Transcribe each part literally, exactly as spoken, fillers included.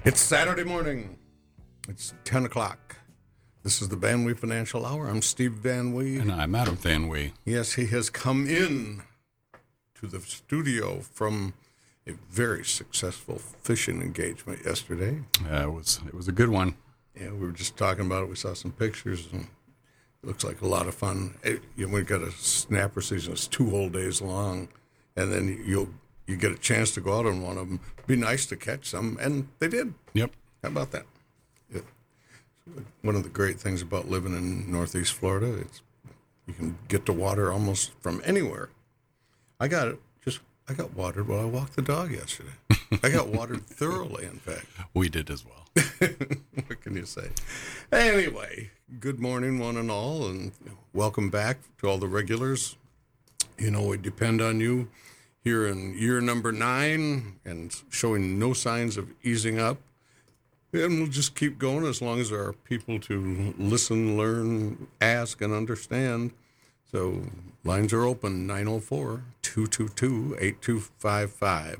It's Saturday morning. It's ten o'clock. This is the Van Wee Financial Hour. I'm Steve Van Wee. And I'm Adam Van Wee. Yes, he has come in to the studio from a very successful fishing engagement yesterday. Uh, it was it was a good one. Yeah, we were just talking about it. We saw some pictures, and it looks like a lot of fun. It, you know, we've got a snapper season. It's two whole days long, and then you'll you get a chance to go out on one of them. Be nice to catch some, and they did. Yep. How about that? It, one of the great things about living in Northeast Florida, it's you can get to water almost from anywhere. I got it. Just I got watered while I walked the dog yesterday. I got watered thoroughly, in fact. We did as well. What can you say? Anyway, good morning, one and all, and welcome back to all the regulars. You know, we depend on you here in year number nine and showing no signs of easing up. And we'll just keep going as long as there are people to listen, learn, ask, and understand. So lines are open, nine oh four, two two two, eight two five five.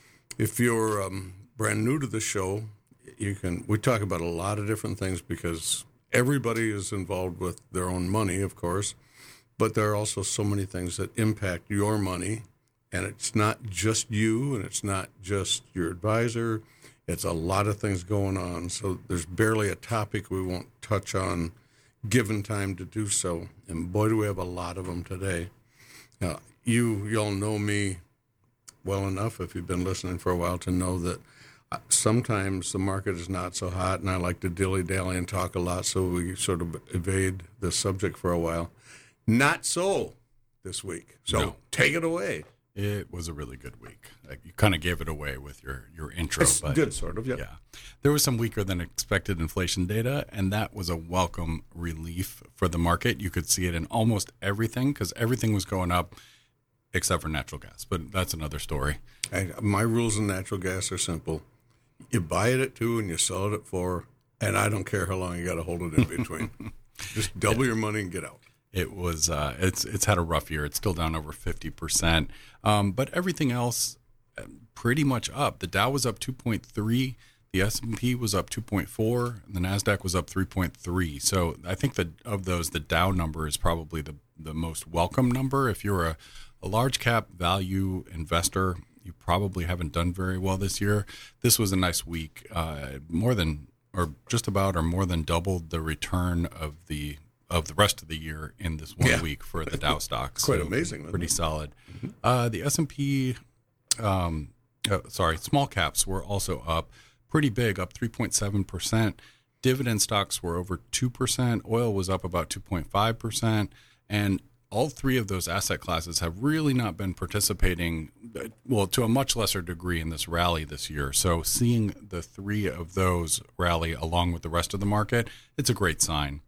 If you're um, brand new to the show, you can. We talk about a lot of different things because everybody is involved with their own money, of course, but there are also so many things that impact your money, and it's not just you, and it's not just your advisor. It's a lot of things going on, so there's barely a topic we won't touch on given time to do so, and boy, do we have a lot of them today. Now, you, y'all know me well enough, if you've been listening for a while, to know that sometimes the market is not so hot, and I like to dilly-dally and talk a lot, so we sort of evade the subject for a while. Not so this week, so no. Take it away. It was a really good week. Like, you kind of gave it away with your, your intro. It's but good, sort of, yep. Yeah. There was some weaker than expected inflation data, and that was a welcome relief for the market. You could see it in almost everything because everything was going up except for natural gas. But that's another story. I, my rules in natural gas are simple. You buy it at two and you sell it at four, and I don't care how long you got to hold it in between. Just double your money and get out. It was, uh, it's it's had a rough year. It's still down over fifty percent. Um, but everything else pretty much up. The Dow was up two point three. The S and P was up two point four. And the NASDAQ was up three point three. So I think that of those, the Dow number is probably the, the most welcome number. If you're a, a large cap value investor, you probably haven't done very well this year. This was a nice week. Uh, more than, or just about, or more than doubled the return of the of the rest of the year in this one yeah. week for the Dow stocks. Quite so amazing. Pretty it? solid. Mm-hmm. Uh, the S and P, um, uh, sorry, small caps were also up pretty big, up three point seven percent. Dividend stocks were over two percent. Oil was up about two point five percent. And all three of those asset classes have really not been participating, well, to a much lesser degree in this rally this year. So seeing the three of those rally along with the rest of the market, it's a great sign.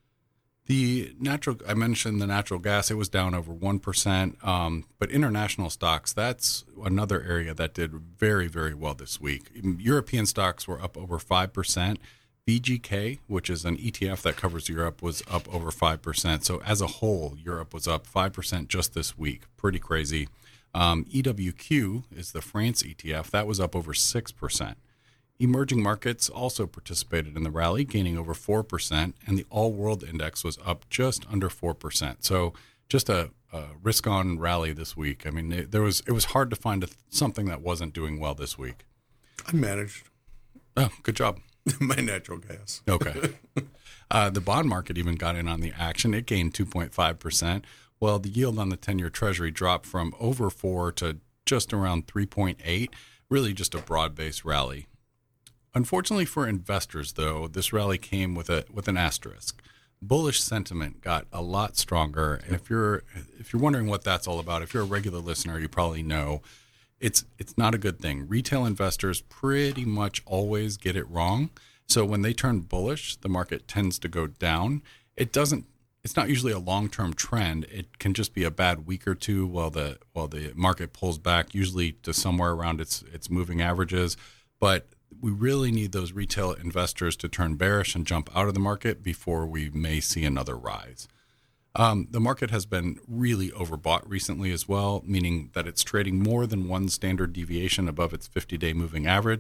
The natural, I mentioned the natural gas, it was down over one percent, um, but international stocks, that's another area that did very, very well this week. European stocks were up over five percent. B G K, which is an E T F that covers Europe, was up over five percent. So as a whole, Europe was up five percent just this week. Pretty crazy. Um, E W Q is the France E T F. That was up over six percent. Emerging markets also participated in the rally, gaining over four percent, and the all-world index was up just under four percent. So just a, a risk-on rally this week. I mean, it, there was it was hard to find a, something that wasn't doing well this week. I managed. Oh, good job. My natural gas. Okay. uh, the bond market even got in on the action. It gained two point five percent. Well, the yield on the ten-year Treasury dropped from over four to just around three point eight. Really just a broad-based rally. Unfortunately for investors, though, this rally came with a with an asterisk. Bullish sentiment got a lot stronger, and if you're if you're wondering what that's all about, if you're a regular listener, you probably know it's it's not a good thing. Retail investors pretty much always get it wrong. So when they turn bullish, the market tends to go down. It doesn't. It's not usually a long-term trend. It can just be a bad week or two while the while the market pulls back, usually to somewhere around its its moving averages, but we really need those retail investors to turn bearish and jump out of the market before we may see another rise. Um, the market has been really overbought recently as well, meaning that it's trading more than one standard deviation above its fifty-day moving average.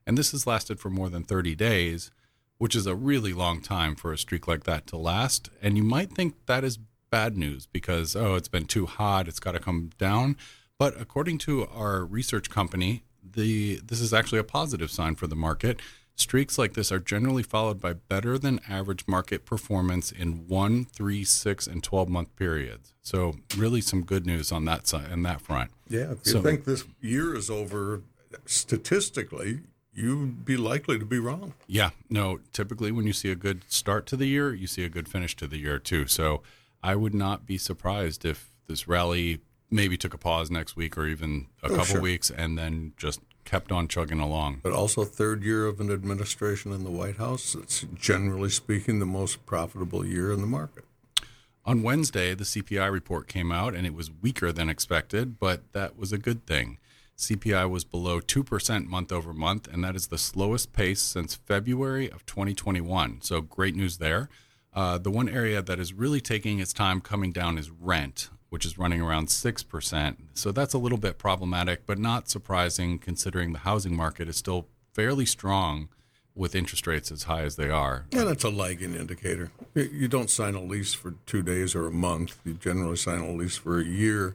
And this has lasted for more than thirty days, which is a really long time for a streak like that to last. And you might think that is bad news because, oh, it's been too hot, it's got to come down. But according to our research company, the this is actually a positive sign for the market. Streaks like this are generally followed by better than average market performance in one, three, six, and twelve month periods. So really some good news on that side and that front. Yeah, if you So- think this year is over, statistically, you'd be likely to be wrong. Yeah, no, typically when you see a good start to the year, you see a good finish to the year too. So I would not be surprised if this rally maybe took a pause next week or even a Oh, couple sure. weeks and then just kept on chugging along. But also third year of an administration in the White House. It's generally speaking the most profitable year in the market. On Wednesday, the C P I report came out and it was weaker than expected, but that was a good thing. C P I was below two percent month over month, and that is the slowest pace since February of twenty twenty-one. So great news there. Uh, the one area that is really taking its time coming down is rent, which is running around six percent. So that's a little bit problematic, but not surprising considering the housing market is still fairly strong with interest rates as high as they are. And it's a lagging indicator. You- You don't sign a lease for two days or a month. You generally sign a lease for a year.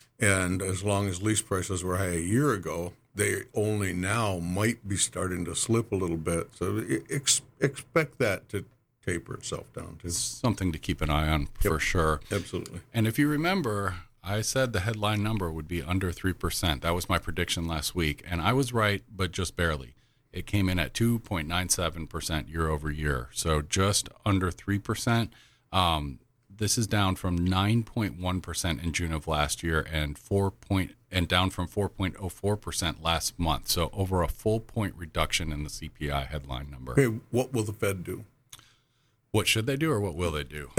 And as long as lease prices were high a year ago, they only now might be starting to slip a little bit. So e- ex- expect that to taper itself down too. Something to keep an eye on for sure. Absolutely. And if you remember, I said the headline number would be under three percent. That was my prediction last week. And I was right, but just barely. It came in at two point nine seven percent year over year. So just under three percent. Um, this is down from nine point one percent in June of last year and four point and down from four point oh four percent last month. So over a full point reduction in the C P I headline number. Hey, what will the Fed do? What should they do or what will they do?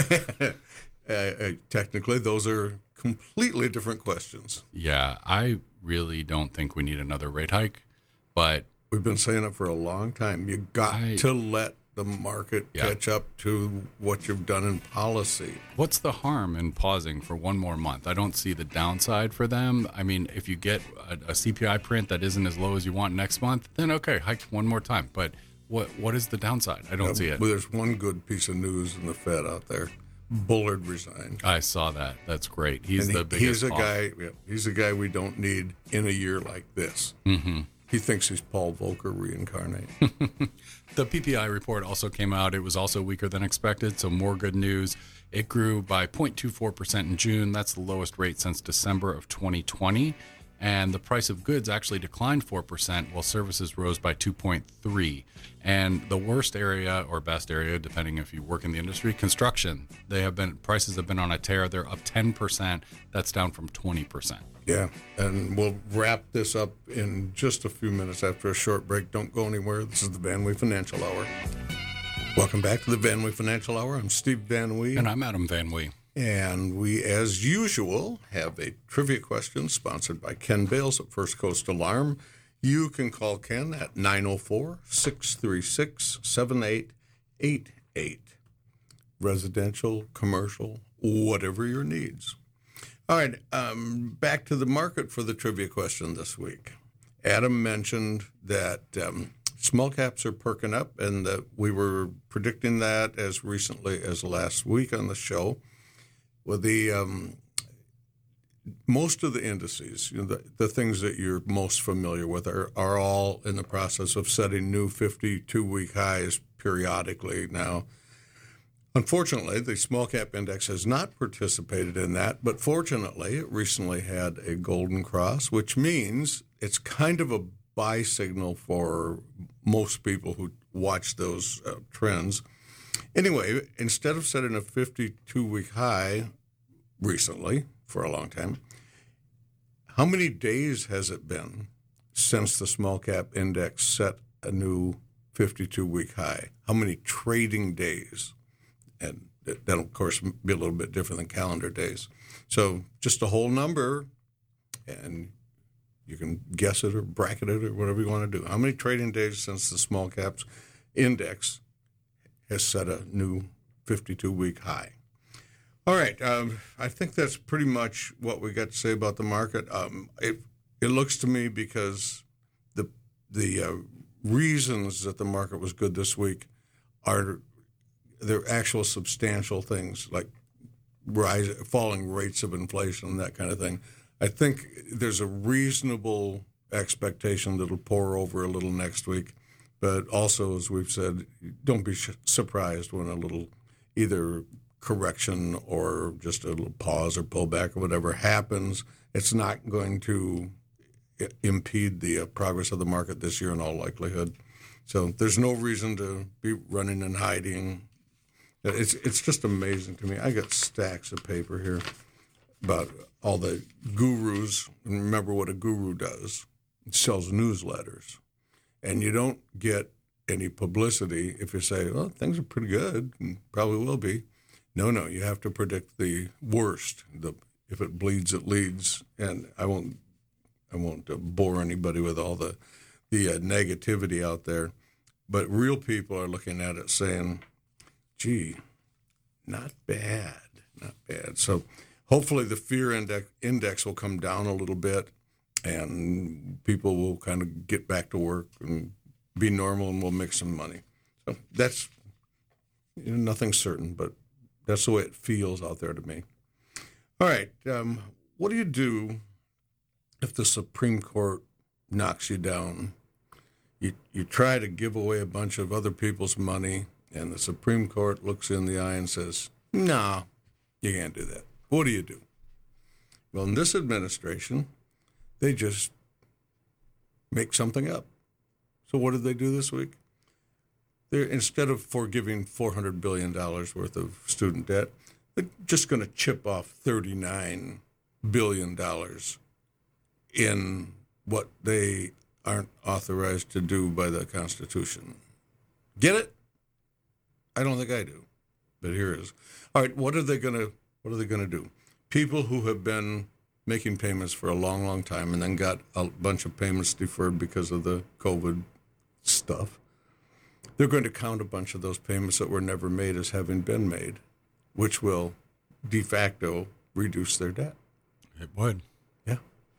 Uh, uh, technically, those are completely different questions. Yeah, I really don't think we need another rate hike, but We've been saying it for a long time. You got I- to let the market Yeah. catch up to what you've done in policy. what's the harm in pausing for one more month? I don't see the downside for them. I mean, if you get a, a C P I print that isn't as low as you want next month, then okay, hike one more time. But what what is the downside? I don't see it. Well, there's one good piece of news in the Fed out there. Bullard resigned. I saw that. That's great. He's And the he- biggest. he's a off- guy. Yeah, he's a guy we don't need in a year like this. Mm-hmm. He thinks he's Paul Volcker reincarnate. The P P I report also came out. It was also weaker than expected, so more good news. It grew by zero point two four percent in June. That's the lowest rate since December of twenty twenty. And the price of goods actually declined four percent, while services rose by two point three. And the worst area or best area, depending if you work in the industry, construction. They have been prices have been on a tear. They're up ten percent. That's down from twenty percent. Yeah, and we'll wrap this up in just a few minutes after a short break. Don't go anywhere. This is the Van Wee Financial Hour. Welcome back to the Van Wee Financial Hour. I'm Steve Van Wee. And I'm Adam Van Wee. And we, as usual, have a trivia question sponsored by Ken Bales at First Coast Alarm. You can call Ken at nine oh four, six three six, seven eight eight eight. Residential, commercial, whatever your needs. All right, um, back to the market for the trivia question this week. Adam mentioned that um, small caps are perking up, and that we were predicting that as recently as last week on the show. Well, the um, most of the indices, you know, the, the things that you're most familiar with, are, are all in the process of setting new fifty-two week highs periodically now. Unfortunately, the small cap index has not participated in that, but fortunately, it recently had a golden cross, which means it's kind of a buy signal for most people who watch those uh, trends. Anyway, instead of setting a fifty-two week high recently, for a long time, how many days has it been since the small cap index set a new fifty-two week high? How many trading days? And that'll, of course, be a little bit different than calendar days. So just a whole number, and you can guess it or bracket it or whatever you want to do. How many trading days since the small caps index has set a new fifty-two week high? All right. Um, I think that's pretty much what we got to say about the market. Um, it, it looks to me, because the the uh, reasons that the market was good this week are there actual substantial things like rise, falling rates of inflation and that kind of thing. I think there's a reasonable expectation that it'll pour over a little next week. But also, as we've said, don't be sh- surprised when a little either correction or just a little pause or pullback or whatever happens. It's not going to I- impede the uh, progress of the market this year in all likelihood. So there's no reason to be running and hiding. It's it's just amazing to me. I got stacks of paper here about all the gurus. And remember what a guru does. It sells newsletters. And you don't get any publicity if you say, well, things are pretty good and probably will be. No, no, you have to predict the worst. The if it bleeds, it leads. And I won't I won't uh, bore anybody with all the, the uh, negativity out there. But real people are looking at it saying, gee, not bad, not bad. So hopefully the fear index, index will come down a little bit and people will kind of get back to work and be normal and we'll make some money. So that's you know, nothing certain, but that's the way it feels out there to me. All right, um, what do you do if the Supreme Court knocks you down? You you try to give away a bunch of other people's money, and the Supreme Court looks you in the eye and says, no, you can't do that. What do you do? Well, in this administration, they just make something up. So what did they do this week? They're instead of forgiving four hundred billion dollars worth of student debt, they're just going to chip off thirty-nine billion dollars in what they aren't authorized to do by the Constitution. Get it? I don't think I do, but here it is. All right, what are they going to what are they going to do? People who have been making payments for a long, long time and then got a bunch of payments deferred because of the COVID stuff, they're going to count a bunch of those payments that were never made as having been made, which will de facto reduce their debt. It would. Yeah.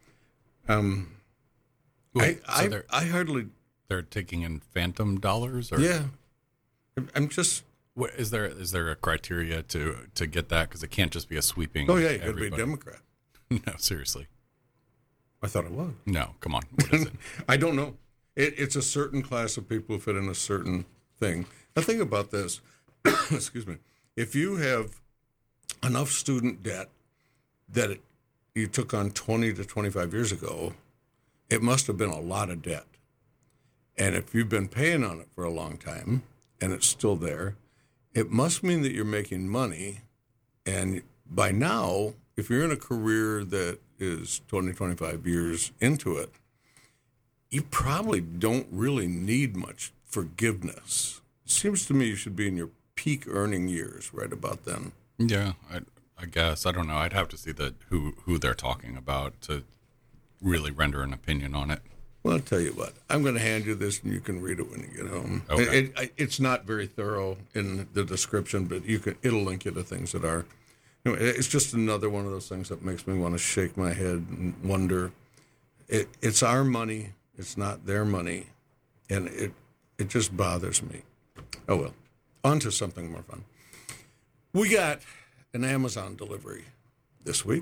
Um, Wait, I, so I, I hardly... They're taking in phantom dollars? Or? Yeah. I'm just... What, is there is there a criteria to, to get that? Because it can't just be a sweeping... Oh, yeah, you got to be a everybody. Democrat. No, seriously. I thought it was. No, come on. What is it? I don't know. It, it's a certain class of people who fit in a certain thing. Now think about this. Excuse me. If you have enough student debt that it, you took on twenty to twenty-five years ago, it must have been a lot of debt. And if you've been paying on it for a long time and it's still there, it must mean that you're making money. And by now, if you're in a career that is twenty, twenty-five years into it, you probably don't really need much forgiveness. It seems to me you should be in your peak earning years right about then. Yeah, I, I guess. I don't know. I'd have to see the who, who they're talking about to really render an opinion on it. Well, I'll tell you what. I'm going to hand you this, and you can read it when you get home. Okay. It, it, it's not very thorough in the description, but you can. It'll link you to things that are. Anyway, it's just another one of those things that makes me want to shake my head and wonder. It, it's our money. It's not their money, and it it just bothers me. Oh well. On to something more fun. We got an Amazon delivery this week,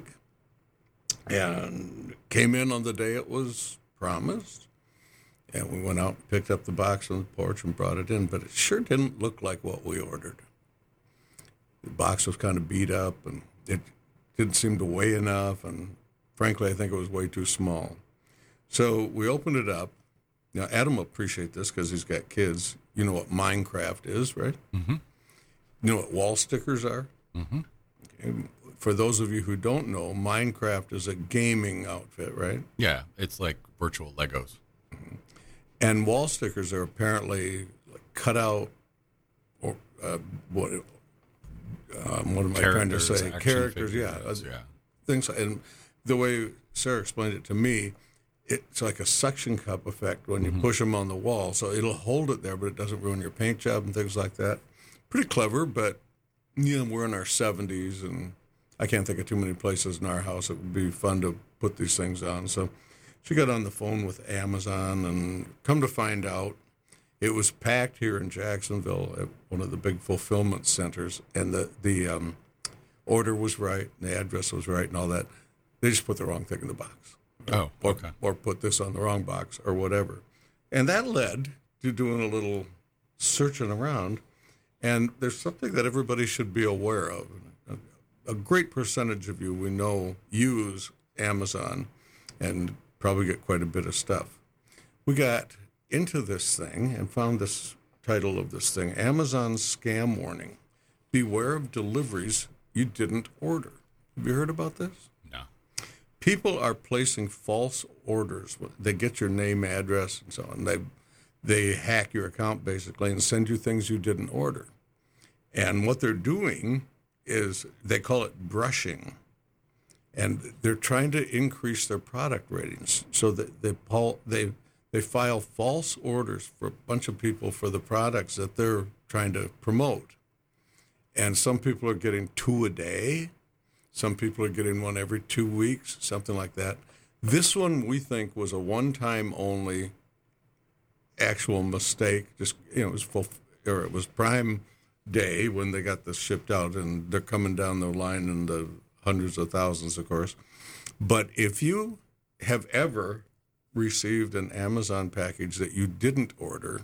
and came in on the day it was promised. And we went out and picked up the box on the porch and brought it in, but it sure didn't look like what we ordered. The box was kind of beat up, and it didn't seem to weigh enough, and frankly, I think it was way too small. So we opened it up. Now, Adam will appreciate this because he's got kids. You know what Minecraft is, right? Mm-hmm. You know what wall stickers are? Mm-hmm. Okay. For those of you who don't know, Minecraft is a gaming outfit, right? Yeah, it's like virtual Legos. Mm-hmm. And wall stickers are apparently like cut out, or uh, what? Um, what am I trying to say? Characters, yeah, figures, yeah. Things, and the way Sarah explained it to me, it's like a suction cup effect when you mm-hmm. push them on the wall. So it'll hold it there, but it doesn't ruin your paint job and things like that. Pretty clever, but you know, we're in our seventies, and I can't think of too many places in our house it would be fun to put these things on. So she got on the phone with Amazon, and come to find out, It was packed here in Jacksonville at one of the big fulfillment centers, and the the um, order was right, and the address was right, and all that. They just put the wrong thing in the box. Oh, or, okay. Or put this on the wrong box or whatever. And that led to doing a little searching around. And there's something that everybody should be aware of. A, a great percentage of you we know use Amazon and probably get quite a bit of stuff. We got into this thing and found this title of this thing, Amazon Scam Warning. Beware of deliveries you didn't order. Have you heard about this? No. People are placing false orders. They get your name, address, and so on. They they hack your account basically and send you things you didn't order. And what they're doing is they call it brushing. And they're trying to increase their product ratings. So that they they they file false orders for a bunch of people for the products that they're trying to promote. And some people are getting two a day. Some people are getting one every two weeks, something like that. This one we think was a one-time only actual mistake. Just, you know, it was full, or it was Prime Day when they got this shipped out, and they're coming down the line in the hundreds of thousands, of course. But if you have ever received an Amazon package that you didn't order,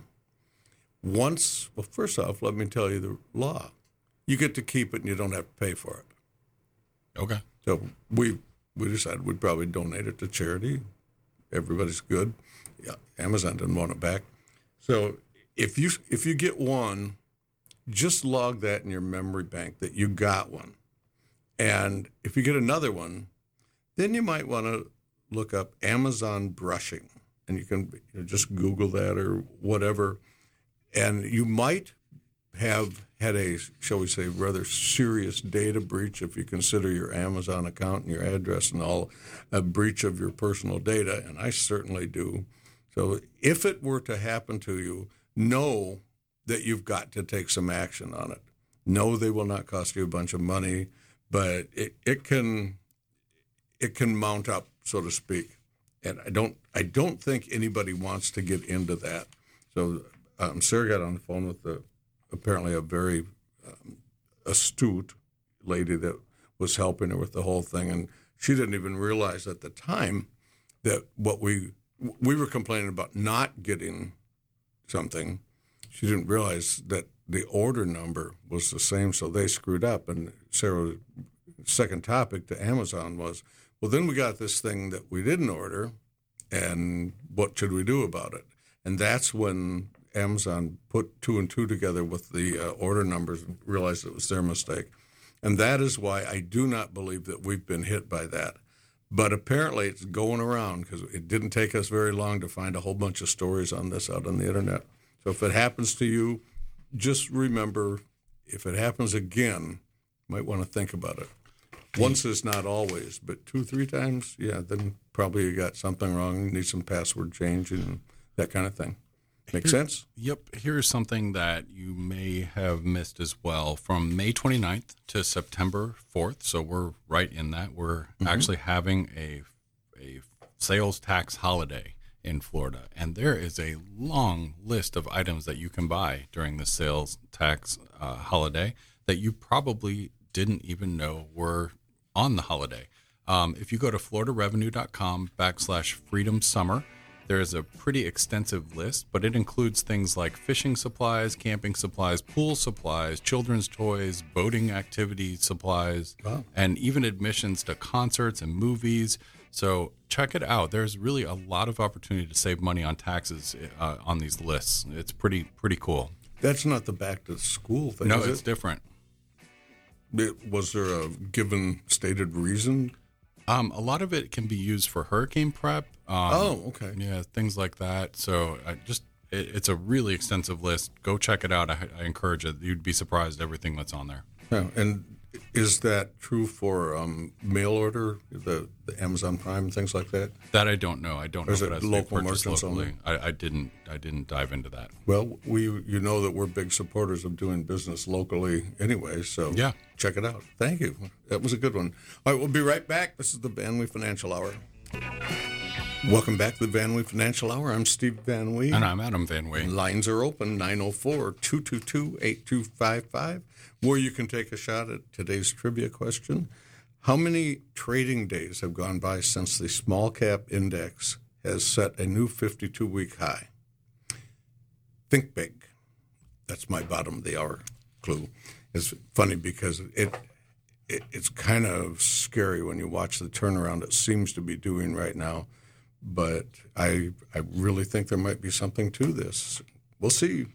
once, well, first off, let me tell you the law. You get to keep it and you don't have to pay for it. Okay. So we we decided we'd probably donate it to charity. Everybody's good. Yeah, Amazon didn't want it back. So if you if you get one, just log that in your memory bank that you got one. And if you get another one, then you might want to look up Amazon brushing. And you can you know, just Google that or whatever. And you might have had a, shall we say, rather serious data breach if you consider your Amazon account and your address and all a breach of your personal data, and I certainly do. So if it were to happen to you, know that you've got to take some action on it. No, they will not cost you a bunch of money, but it, it can it can mount up, so to speak. And I don't I don't think anybody wants to get into that. So um, Sarah got on the phone with the apparently a very um, astute lady that was helping her with the whole thing, and she didn't even realize at the time that what we we were complaining about not getting something. She didn't realize that the order number was the same, so they screwed up. And Sarah's second topic to Amazon was, well, then we got this thing that we didn't order, and what should we do about it? And that's when Amazon put two and two together with the uh, order numbers and realized it was their mistake. And that is why I do not believe that we've been hit by that. But apparently it's going around because it didn't take us very long to find a whole bunch of stories on this out on the internet. So if it happens to you, just remember, if it happens again, you might want to think about it. Once is not always, but two, three times, yeah, then probably you got something wrong, need some password change and that kind of thing. Make Here, sense? Yep. Here's something that you may have missed as well. From May twenty-ninth to September fourth, so we're right in that, we're mm-hmm. actually having a, a sales tax holiday in Florida. And there is a long list of items that you can buy during the sales tax uh, holiday that you probably didn't even know were on the holiday. Um, if you go to floridarevenue.com backslash freedom summer, there's a pretty extensive list, but it includes things like fishing supplies, camping supplies, pool supplies, children's toys, boating activity supplies, wow. and even admissions to concerts and movies. So check it out. There's really a lot of opportunity to save money on taxes uh, on these lists. It's pretty pretty cool. That's not the back to school thing, No, is it's it? different. It, was there a given stated reason? Um, a lot of it can be used for hurricane prep. Um, oh, okay. Yeah, things like that. So I just it, it's a really extensive list. Go check it out. I, I encourage it. You'd be surprised everything that's on there. Yeah, and is that true for um, mail order, the, the Amazon Prime, things like that? That I don't know. I don't Or is know. it But as they local purchase merchants locally, I, I didn't. I didn't dive into that. Well, we you know that we're big supporters of doing business locally anyway, so Yeah. check it out. Thank you. That was a good one. All right, we'll be right back. This is the Banley Financial Hour. Welcome back to the Van Wee Financial Hour. I'm Steve Van Wee. And I'm Adam Van Wee. Lines are open, nine oh four, two two two, eight two five five, where you can take a shot at today's trivia question. How many trading days have gone by since the small cap index has set a new fifty-two-week high? Think big. That's my bottom of the hour clue. It's funny because it, it it's kind of scary when you watch the turnaround it seems to be doing right now. But I I really think there might be something to this. We'll see.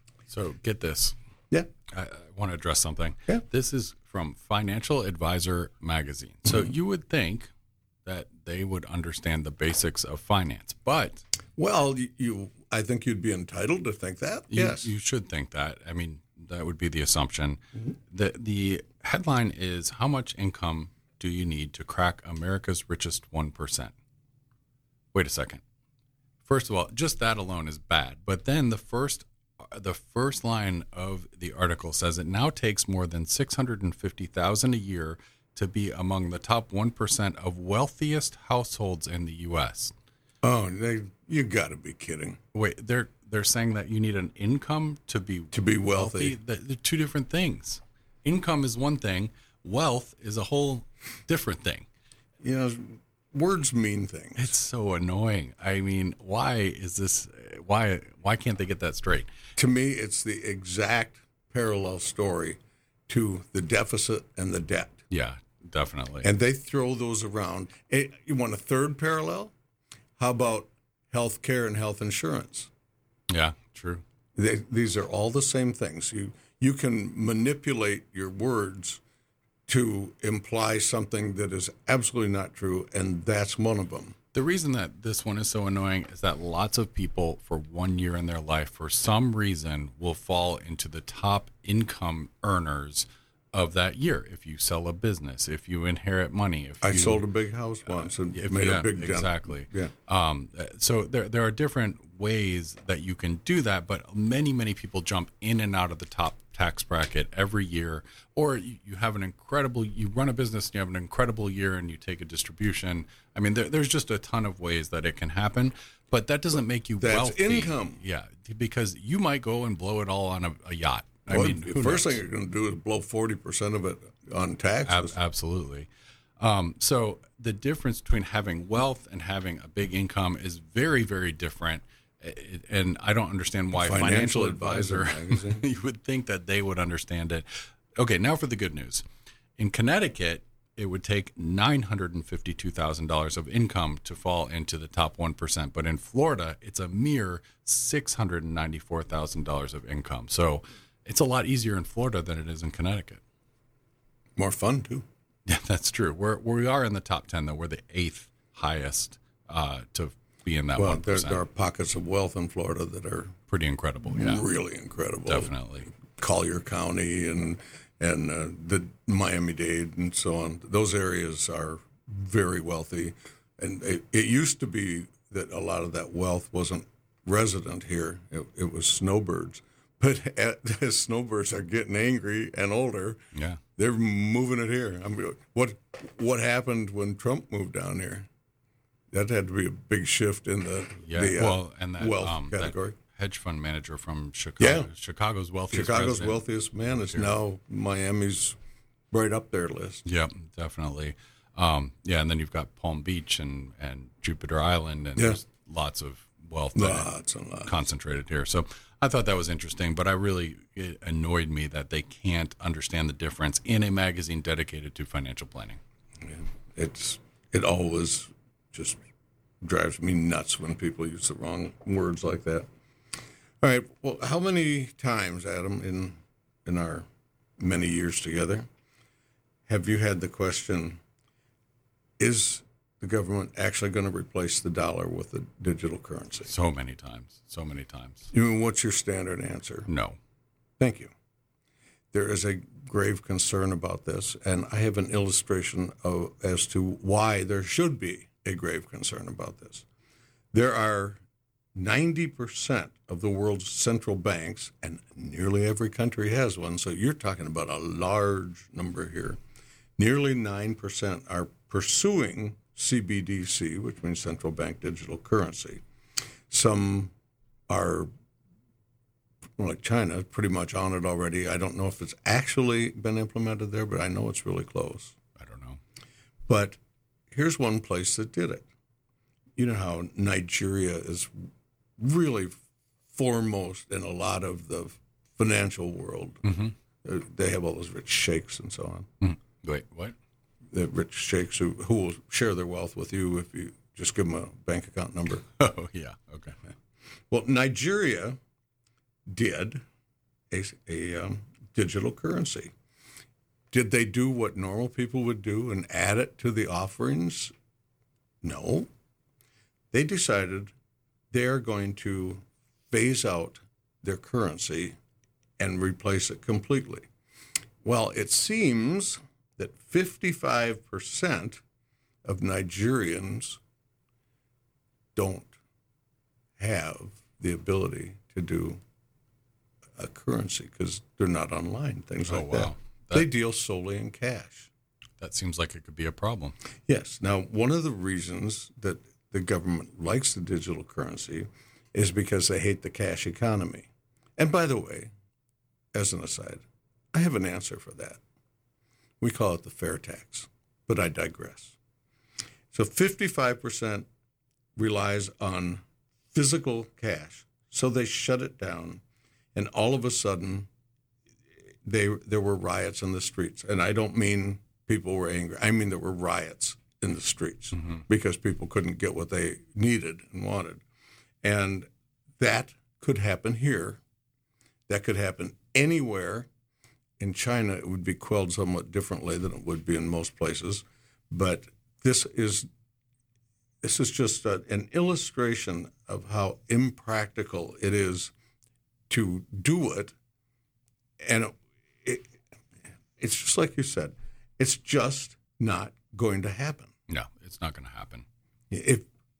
So get this. Yeah. I, I want to address something. Yeah. This is from Financial Advisor magazine. So mm-hmm. you would think that they would understand the basics of finance, but well, you, you I think you'd be entitled to think that. You, yes, you should think that. I mean, that would be the assumption. Mm-hmm. The the headline is, how much income do you need to crack America's richest one percent? Wait a second. First of all, just that alone is bad. But then the first the first line of the article says it now takes more than six hundred fifty thousand dollars a year to be among the top one percent of wealthiest households in the U S. Oh, they, you got to be kidding. Wait, they're they're saying that you need an income to be to be wealthy. wealthy? They're, they're two different things. Income is one thing. Wealth is a whole different thing. You know, words mean things. It's so annoying. I mean, why is this? Why why can't they get that straight? To me, it's the exact parallel story to the deficit and the debt. Yeah, definitely. And they throw those around. Eh, you want a third parallel? How about health care and health insurance? Yeah, true. They, these are all the same things. You you can manipulate your words to imply something that is absolutely not true, and that's one of them. The reason that this one is so annoying is that lots of people for one year in their life, for some reason, will fall into the top income earners of that year. If you sell a business, if you inherit money. If I you, sold a big house once and if, made yeah, a big dent. Exactly. Yeah. Um, so there there are different ways that you can do that, but many, many people jump in and out of the top tax bracket every year, or you, you have an incredible, you run a business and you have an incredible year and you take a distribution. I mean, there, there's just a ton of ways that it can happen, but that doesn't make you That's wealthy. income. Yeah, because you might go and blow it all on a, a yacht. I Well, mean, the who first knows? thing you're going to do is blow forty percent of it on taxes. Ab- absolutely. Um, so the difference between having wealth and having a big income is very, very different. It- And I don't understand why Financial Financial Advisor Advisor, magazine. you would think that they would understand it. Okay, now for the good news. In Connecticut, it would take nine hundred fifty-two thousand dollars of income to fall into the top one percent. But in Florida, it's a mere six hundred ninety-four thousand dollars of income. So it's a lot easier in Florida than it is in Connecticut. More fun, too. Yeah, that's true. We're, we are in the top ten, though. We're the eighth highest uh, to be in that Well, one there, percent. there are pockets of wealth in Florida that are Pretty incredible, yeah. really incredible. Definitely. Collier County and and uh, the Miami-Dade and so on. Those areas are very wealthy. And it, it used to be that a lot of that wealth wasn't resident here. It, it was snowbirds. But as snowbirds are getting angry and older, Yeah. they're moving it here. I mean, what what happened when Trump moved down here? That had to be a big shift in the, Yeah, the uh, well, and that, wealth um, that category. hedge fund manager from Chicago, Yeah. Chicago's wealthiest Chicago's president. wealthiest man is now Miami's right up their list. Yep, definitely. Um, yeah, and then you've got Palm Beach and, and Jupiter Island, and Yeah. there's lots of wealth that Lots and lots. concentrated here. So I thought that was interesting, but I really, it annoyed me that they can't understand the difference in a magazine dedicated to financial planning. Yeah. It's it always just drives me nuts when people use the wrong words like that. All right. Well, how many times, Adam, in in our many years together, have you had the question, is the government actually going to replace the dollar with a digital currency? So many times, so many times. You mean, what's your standard answer? No. Thank you. There is a grave concern about this, and I have an illustration of, as to why there should be a grave concern about this. There are ninety percent of the world's central banks, and nearly every country has one, so you're talking about a large number here. Nearly nine percent are pursuing C B D C, which means central bank digital currency. Some are, like China, pretty much on it already. I don't know if it's actually been implemented there, but I know it's really close. I don't know. But here's one place that did it. You know how Nigeria is really foremost in a lot of the financial world. Mm-hmm. They have all those rich sheikhs and so on. Mm-hmm. Wait, what? The rich sheikhs who, who will share their wealth with you if you just give them a bank account number. Oh, yeah. Okay. Well, Nigeria did a, a um, digital currency. Did they do what normal people would do and add it to the offerings? No. They decided they're going to phase out their currency and replace it completely. Well, it seems that fifty-five percent of Nigerians don't have the ability to do a currency because they're not online, things Oh, like wow. that. That- They deal solely in cash. That seems like it could be a problem. Yes. Now, one of the reasons that the government likes the digital currency is because they hate the cash economy. And by the way, as an aside, I have an answer for that. We call it the fair tax, but I digress. So fifty-five percent relies on physical cash. So they shut it down, and all of a sudden, they there were riots in the streets. And I don't mean people were angry. I mean there were riots in the streets mm-hmm. because people couldn't get what they needed and wanted. And that could happen here. That could happen anywhere. In China, it would be quelled somewhat differently than it would be in most places. But this is this is just a, an illustration of how impractical it is to do it. And it, it's just like you said, it's just not going to happen. No, it's not going to happen. If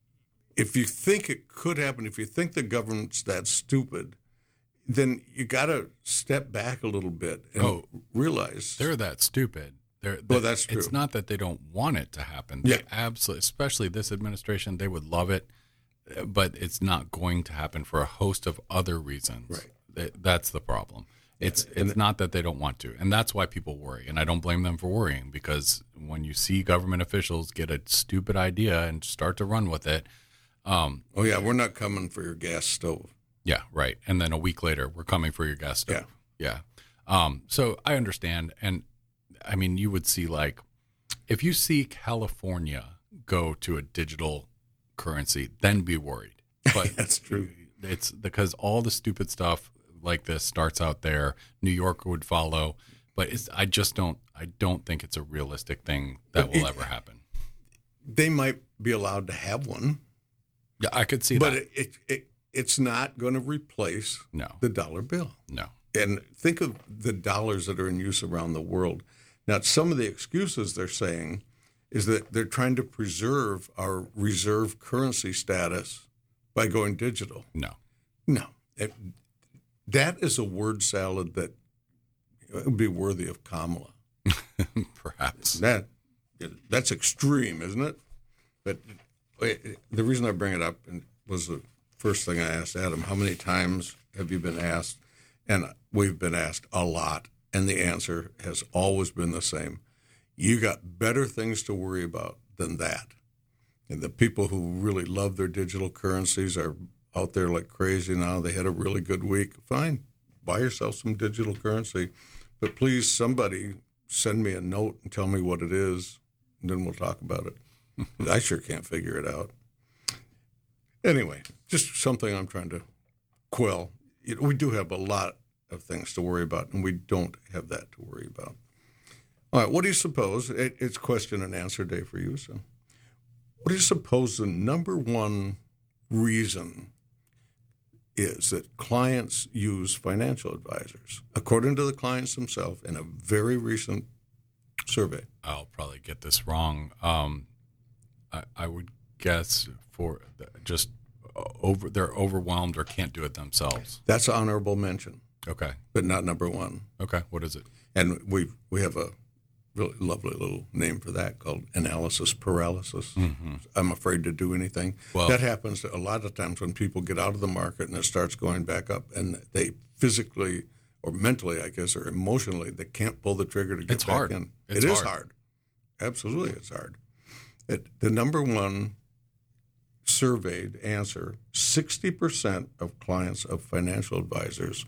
if you think it could happen, if you think the government's that stupid, then you got to step back a little bit and Oh, realize They're that stupid. They're, Well, that's true. It's not that they don't want it to happen. They Yeah. absolutely, especially this administration, they would love it, but it's not going to happen for a host of other reasons. Right. That- That's the problem. It's it's not that they don't want to, and that's why people worry. And I don't blame them for worrying, because when you see government officials get a stupid idea and start to run with it, um, oh yeah, we're not coming for your gas stove. yeah, right. And then a week later, we're coming for your gas stove. Yeah. Yeah. Um, so I understand. And I mean, you would see, like, if you see California go to a digital currency, then be worried. But That's true. It's because all the stupid stuff like this starts out there. New York would follow. But it's, I just don't, I don't think it's a realistic thing that But will it- ever happen. They might be allowed to have one, Yeah, I could see but that. it, it, it it's not going to replace No, the dollar bill. no. And think of the dollars that are in use around the world. Now, some of the excuses they're saying is that they're trying to preserve our reserve currency status by going digital. No. No, it, that is a word salad that would be worthy of Kamala. Perhaps. That that's extreme, isn't it? But the reason I bring it up was the first thing I asked Adam: how many times have you been asked? And we've been asked a lot, and the answer has always been the same: you got better things to worry about than that. And the people who really love their digital currencies are out there like crazy now. They had a really good week. Fine, buy yourself some digital currency, but please, somebody send me a note and tell me what it is, and then we'll talk about it. I sure can't figure it out. Anyway, just something I'm trying to quell. You know, we do have a lot of things to worry about, and we don't have that to worry about. All right, what do you suppose? It, it's question and answer day for you. So, what do you suppose the number one reason is that clients use financial advisors, according to the clients themselves in a very recent survey? I'll probably get this wrong. Um, I, I would guess for the- just over, they're overwhelmed or can't do it themselves. That's honorable mention, Okay. but not number one. Okay. What is it? And we we have a really lovely little name for that called analysis paralysis. Mm-hmm. I'm afraid to do anything. Well, that happens a lot of times when people get out of the market and it starts going back up, and they physically or mentally, I guess, or emotionally, they can't pull the trigger to get it's back hard. in. It's it is hard. hard. Absolutely, it's hard. It, the number one surveyed answer, sixty percent of clients of financial advisors,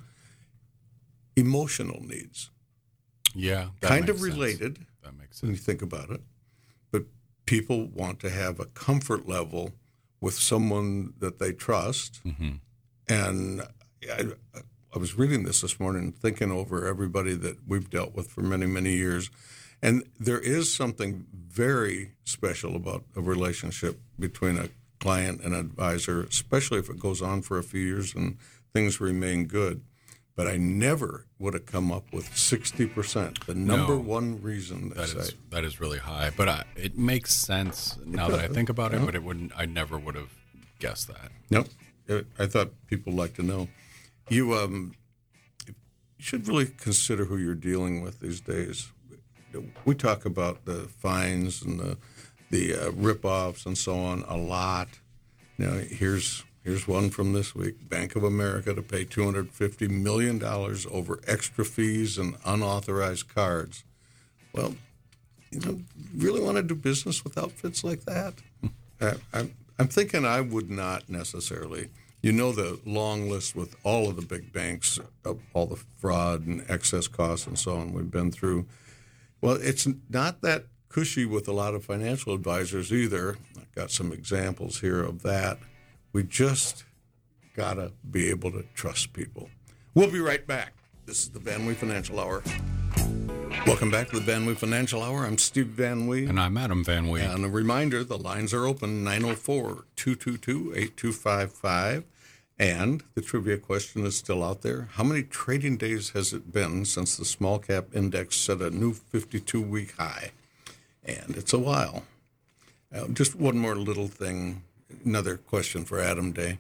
emotional needs. Yeah. that Kind of makes sense. related That makes when you sense. think about it. But people want to have a comfort level with someone that they trust. Mm-hmm. And I, I was reading this this morning, thinking over everybody that we've dealt with for many, many years. And there is something very special about a relationship between a client and advisor, especially if it goes on for a few years and things remain good. But I never would have come up with sixty percent, the number No. one reason they That say. is that is really high, but I, it makes sense now that I think about it. But it wouldn't. I never would have guessed that. Nope. It, I thought people like to know. You um, you should really consider who you're dealing with these days. We talk about the fines and the the uh, rip-offs and so on a lot. Now, here's here's one from this week. Bank of America to pay two hundred fifty million dollars over extra fees and unauthorized cards. Well, you know, really want to do business with outfits like that? I, I'm, I'm thinking I would not necessarily. You know the long list with all of the big banks, of all the fraud and excess costs and so on we've been through. Well, it's not that cushy with a lot of financial advisors either. I've got some examples here of that. We just got to be able to trust people. We'll be right back. This is the Van Wee Financial Hour. Welcome back to the Van Wee Financial Hour. I'm Steve Van Wee. And I'm Adam Van Wee. And a reminder, the lines are open, nine oh four, two two two, eight two five five. And the trivia question is still out there. How many trading days has it been since the small cap index set a new fifty-two week high? And it's a while. Uh, just one more little thing, another question for Adam Day.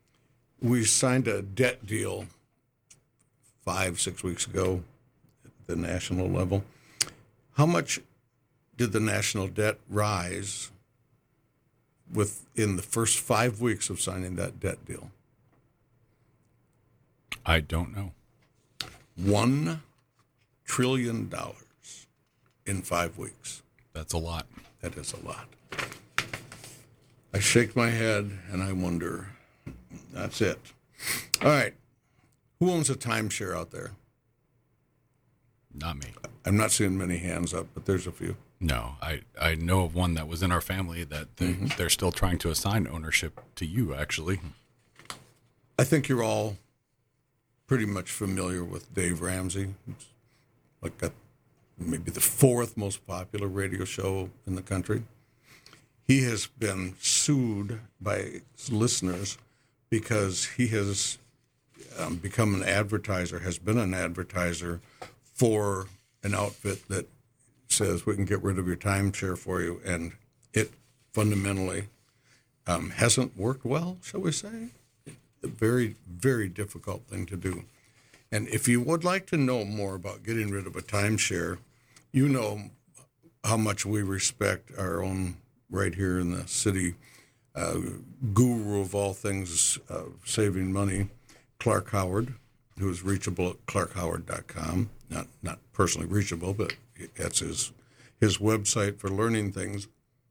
We signed a debt deal five, six weeks ago at the national level. How much did the national debt rise within the first five weeks of signing that debt deal? I don't know. One trillion dollars in five weeks. That's a lot. That is a lot. I shake my head and I wonder. That's it. All right. Who owns a timeshare out there? Not me. I'm not seeing many hands up, but there's a few. No, I, I know of one that was in our family that they, Mm-hmm. they're still trying to assign ownership to you, actually. I think you're all pretty much familiar with Dave Ramsey. It's like a, maybe the fourth most popular radio show in the country. He has been sued by his listeners because he has um, become an advertiser, has been an advertiser for an outfit that says we can get rid of your timeshare for you, and it fundamentally um, hasn't worked well, shall we say? A very, very difficult thing to do. And if you would like to know more about getting rid of a timeshare, you know how much we respect our own, right here in the city, uh, guru of all things uh, saving money, Clark Howard, who is reachable at clark howard dot com. Not not personally reachable, but that's his his website for learning things.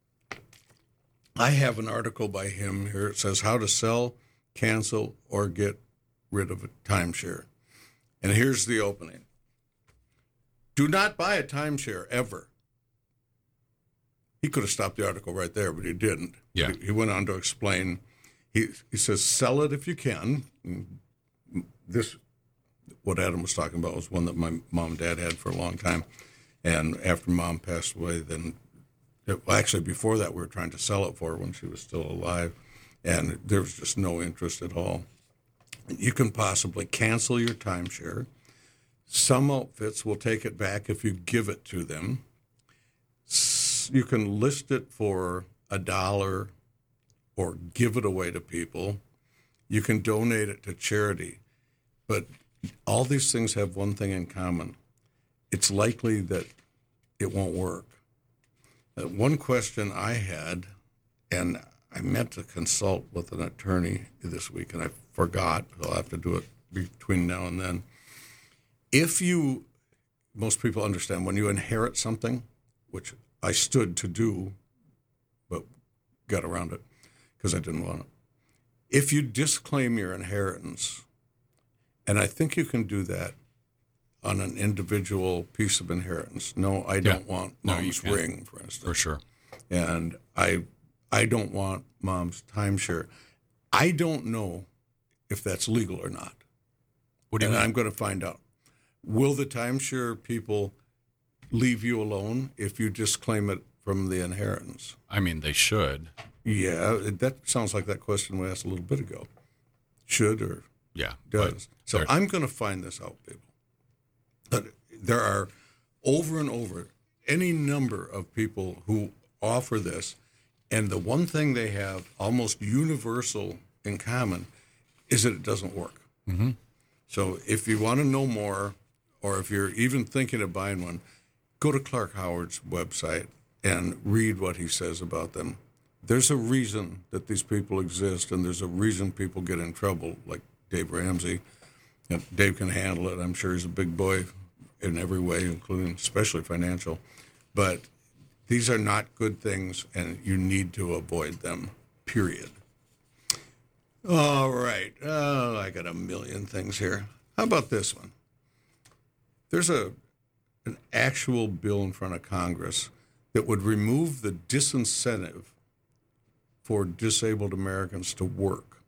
I have an article by him here. It says how to sell, cancel, or get rid of a timeshare. And here's the opening. Do not buy a timeshare ever. He could have stopped the article right there, but he didn't. Yeah. He, he went on to explain. He he says, sell it if you can. This, what Adam was talking about, was one that my mom and dad had for a long time. And after mom passed away, then, it, well, actually before that, we were trying to sell it for her when she was still alive. And there was just no interest at all. You can possibly cancel your timeshare. Some outfits will take it back if you give it to them. You can list it for a dollar or give it away to people. You can donate it to charity. But all these things have one thing in common. It's likely that it won't work. Uh, one question I had, and I meant to consult with an attorney this week, and I forgot. I'll have to do it between now and then. If you, most people understand, when you inherit something, which I stood to do, but got around it because I didn't want it. If you disclaim your inheritance, and I think you can do that on an individual piece of inheritance. No, I don't Yeah. want No, you mom's can't. ring, for instance. For sure. And I I don't want mom's timeshare. I don't know if that's legal or not. What do you and mean? I'm going to find out. Will the timeshare people leave you alone if you disclaim it from the inheritance? I mean, they should. Yeah, it- that sounds like that question we asked a little bit ago. Should or Yeah. but does. So they're- I'm going to find this out, people. But there are over and over any number of people who offer this, and the one thing they have almost universal in common is that it doesn't work. Mm-hmm. So if you want to know more, or if you're even thinking of buying one, go to Clark Howard's website and read what he says about them. There's a reason that these people exist, and there's a reason people get in trouble, like Dave Ramsey. You know, Dave can handle it. I'm sure he's a big boy in every way, including especially financial. But these are not good things, and you need to avoid them, period. All right. Oh, I got a million things here. How about this one? There's a an actual bill in front of Congress that would remove the disincentive for disabled Americans to work.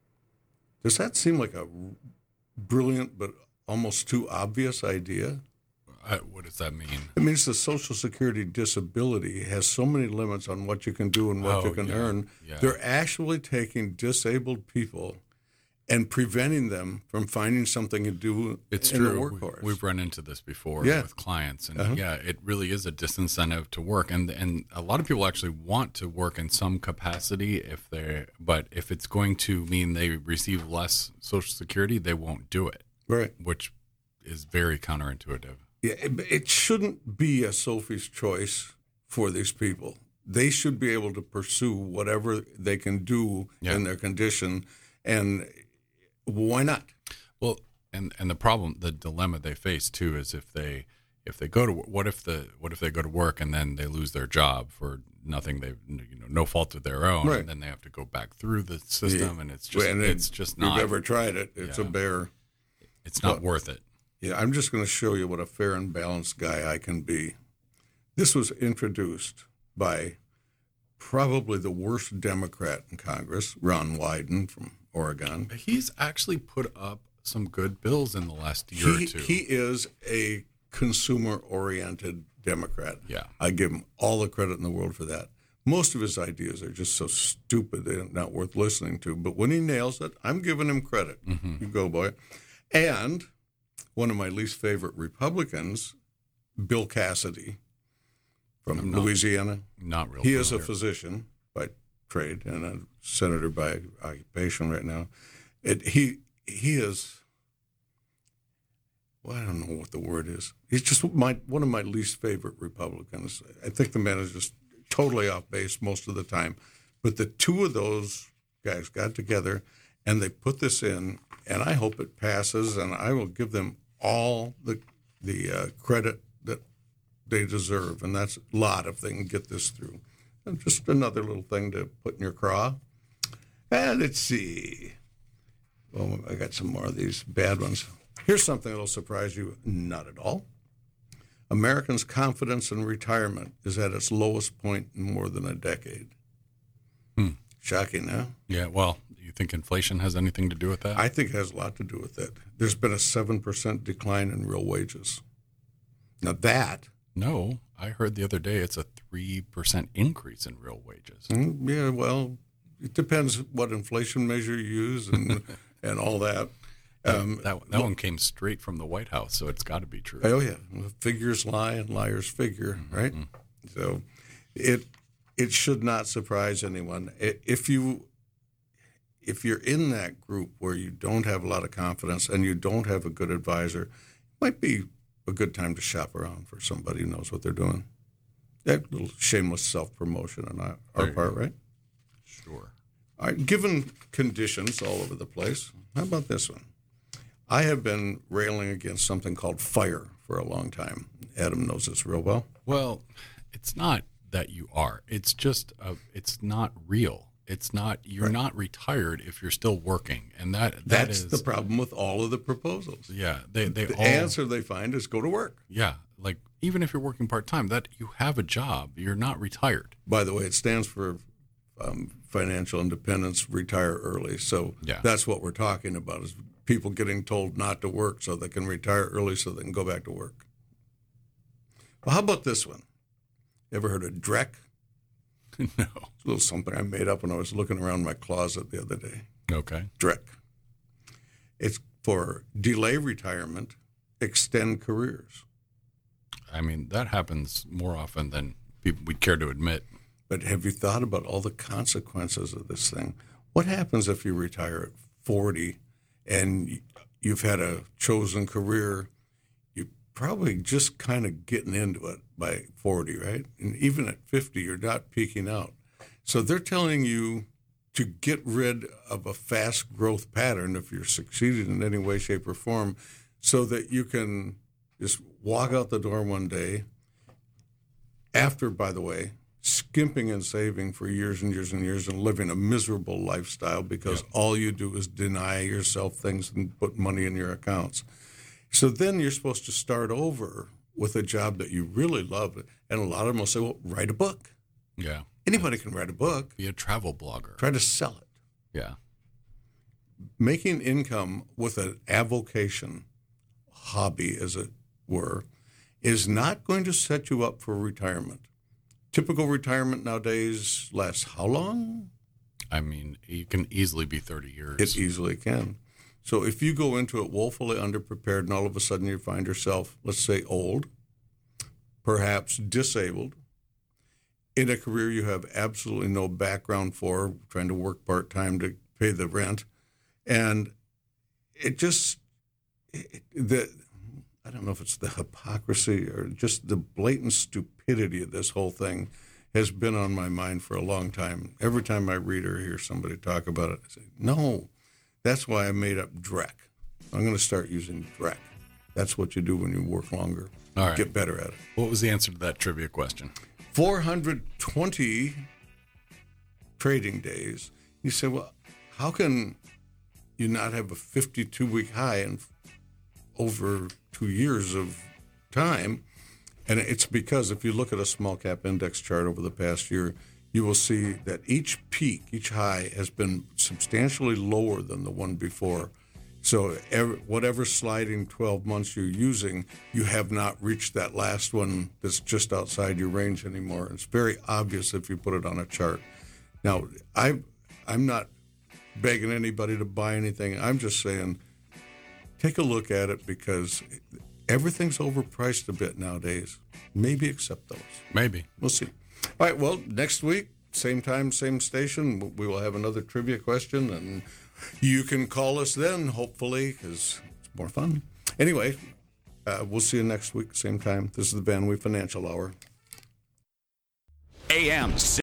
Does that seem like a brilliant but almost too obvious idea? I, what does that mean? It means the Social Security disability has so many limits on what you can do and what Oh, you can yeah, earn. yeah. They're actually taking disabled people and preventing them from finding something to do It's in true. the We- workforce. We've run into this before Yeah. with clients, and Uh-huh. yeah, it really is a disincentive to work. And and a lot of people actually want to work in some capacity if they, but if it's going to mean they receive less Social Security, they won't do it, Right. which is very counterintuitive. Yeah, it, it shouldn't be a Sophie's choice for these people. They should be able to pursue whatever they can do Yeah. in their condition, and why not? Well, and and the problem, the dilemma they face too is if they if they go to what if the what if they go to work and then they lose their job for nothing they you know no fault of their own, Right. and then they have to go back through the system, Yeah. and it's just And it's it- just If not you've ever tried it, it's a Yeah. bear. it's not well, worth it. Yeah, I'm just going to show you what a fair and balanced guy I can be. This was introduced by probably the worst Democrat in Congress, Ron Wyden from Oregon. He's actually put up some good bills in the last year He, or two. he is a consumer-oriented Democrat. Yeah. I give him all the credit in the world for that. Most of his ideas are just so stupid they're not worth listening to. But when he nails it, I'm giving him credit. Mm-hmm. You go, boy. And one of my least favorite Republicans, Bill Cassidy from not- Louisiana. not real. He is a familiar. physician by trade and a senator by occupation right now. It, he he is, well, I don't know what the word is. He's just my one of my least favorite Republicans. I think the man is just totally off base most of the time. But the two of those guys got together and they put this in, and I hope it passes, and I will give them all the the uh, credit that they deserve, and that's a lot if they can get this through. And just another little thing to put in your craw. And let's see. Oh, I got some more of these bad ones. Here's something that'll surprise you. Not at all. Americans' confidence in retirement is at its lowest point in more than a decade. Hmm. Shocking, huh? Yeah. Well, you think inflation has anything to do with that? I think it has a lot to do with it. There's been a seven percent decline in real wages. Now that, no, I heard the other day it's a three percent increase in real wages. mm, yeah, well, it depends what inflation measure you use and and all that. Um, that that one came straight from the White House, so it's got to be true. Oh yeah, figures lie and liars figure, right? So it it should not surprise anyone I- if you if you're in that group where you don't have a lot of confidence and you don't have a good advisor. It might be a good time to shop around for somebody who knows what they're doing. That little shameless self-promotion on our, our part, right? Sure. All right, given conditions all over the place, how about this one? I have been railing against something called FIRE for a long time. Adam knows this real well. Well, it's not that you are. It's just, a, it's not real. It's not, you're right. not retired if you're still working. And that, that That's is, the problem with all of the proposals. Yeah. They, they the all, answer they find is go to work. Yeah. Like, even if you're working part-time, that you have a job, you're not retired. By the way, it stands for um, financial independence, retire early. So yeah. that's what we're talking about is people getting told not to work so they can retire early so they can go back to work. Well, how about this one? You ever heard of D R E C? No. It's a little something I made up when I was looking around my closet the other day. Okay. D R E C. It's for delay retirement, extend careers. I mean, that happens more often than people would care to admit. But have you thought about all the consequences of this thing? What happens if you retire at forty and you've had a chosen career? You're probably just kind of getting into it by forty, right? And even at fifty, you're not peaking out. So they're telling you to get rid of a fast growth pattern if you're succeeding in any way, shape, or form so that you can just walk out the door one day after, by the way, skimping and saving for years and years and years and living a miserable lifestyle because yep. all you do is deny yourself things and put money in your accounts. So then you're supposed to start over with a job that you really love. And a lot of them will say, well, write a book. Yeah. Anybody can write a book. Be a travel blogger. Try to sell it. Yeah. Making income with an avocation, hobby as it were, is not going to set you up for retirement. Typical retirement nowadays lasts how long? I mean, you can easily be thirty years. It easily can. So if you go into it woefully underprepared and all of a sudden you find yourself, let's say, old, perhaps disabled, in a career you have absolutely no background for, trying to work part-time to pay the rent, and it just, it, the I don't know if it's the hypocrisy or just the blatant stupidity of this whole thing has been on my mind for a long time. Every time I read or hear somebody talk about it, I say, no, that's why I made up D R E C. I'm going to start using D R E C. That's what you do when you work longer. All right. Get better at it. What was the answer to that trivia question? four hundred twenty trading days. You say, well, how can you not have a fifty-two week high in over two years of time? And it's because if you look at a small cap index chart over the past year, you will see that each peak, each high has been substantially lower than the one before. So every, whatever sliding twelve months you're using, you have not reached that last one that's just outside your range anymore. It's very obvious if you put it on a chart. Now, I, I'm not begging anybody to buy anything. I'm just saying, take a look at it because everything's overpriced a bit nowadays. Maybe except those. Maybe. We'll see. All right, well, next week, same time, same station, we will have another trivia question, and you can call us then, hopefully, because it's more fun. Anyway, uh, we'll see you next week, same time. This is the Van Wee Financial Hour. A M